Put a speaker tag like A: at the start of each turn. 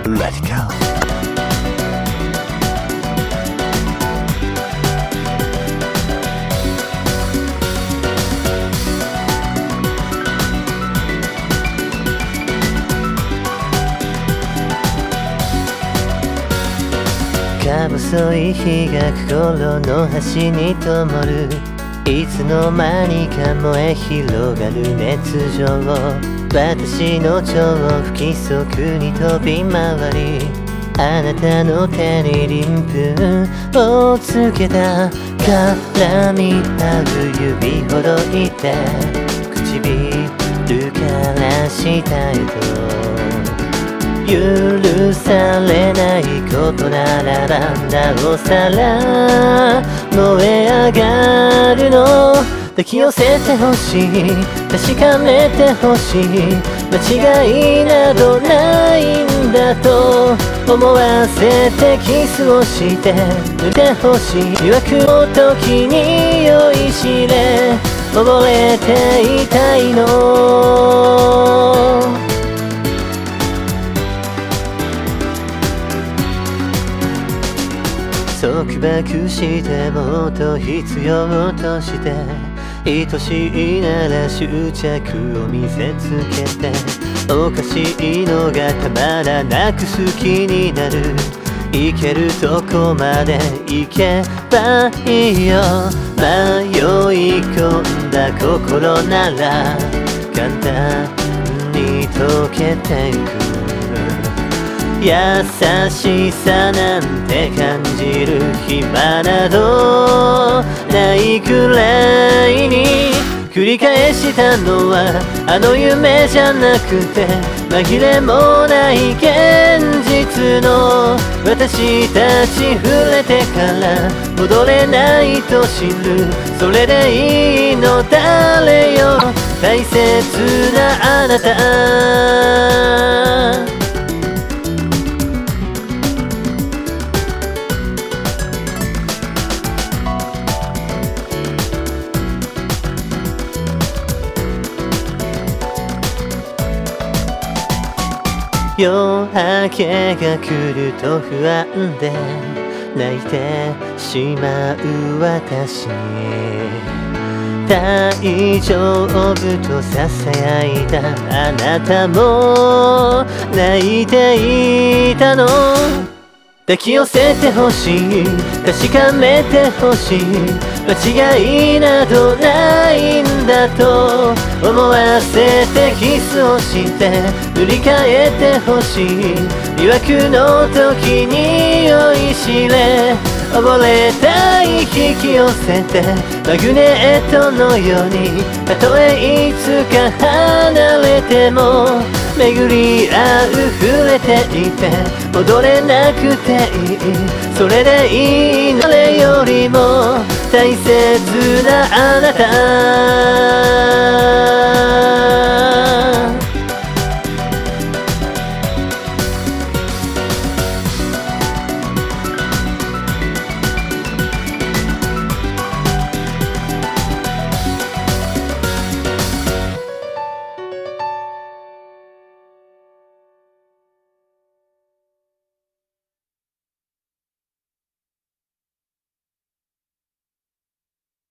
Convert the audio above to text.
A: Let it go。か細い日が心の端に灯る。いつの間にか燃え広がる熱情。私の腸不規則に飛び回り、あなたの手に鱗粉をつけた。絡み合う指ほどいて、唇から下へと許されないことならばなおさら燃え上がるの。抱き寄せてほしい、確かめてほしい、間違いなどないんだと思わせてキスをして濡れてほしい。魅惑の時に酔いしれ溺れていたいの。束縛してもっと必要として愛しいなら執着を見せつけて、おかしいのがたまらなく好きになる。行けるとこまで行けばいいよ。迷い込んだ心なら簡単に溶けてゆく。優しさなんて感じる暇などないくらいに繰り返したのはあの夢じゃなくて紛れもない現実の。私たち触れてから戻れないと知る。それでいいの誰よ大切なあなた。夜明けが来ると不安で泣いてしまう私に、大丈夫とささやいたあなたも泣いていたの。抱き寄せてほしい、確かめてほしい、間違いなどないんだと思わせてキスをして塗り替えてほしい。魅惑の時に酔いしれ溺れたい引き寄せてマグネットのように、たとえいつか離れても巡り合う触れていて戻れなくていい。それでいいの。誰よりも大切なあなた。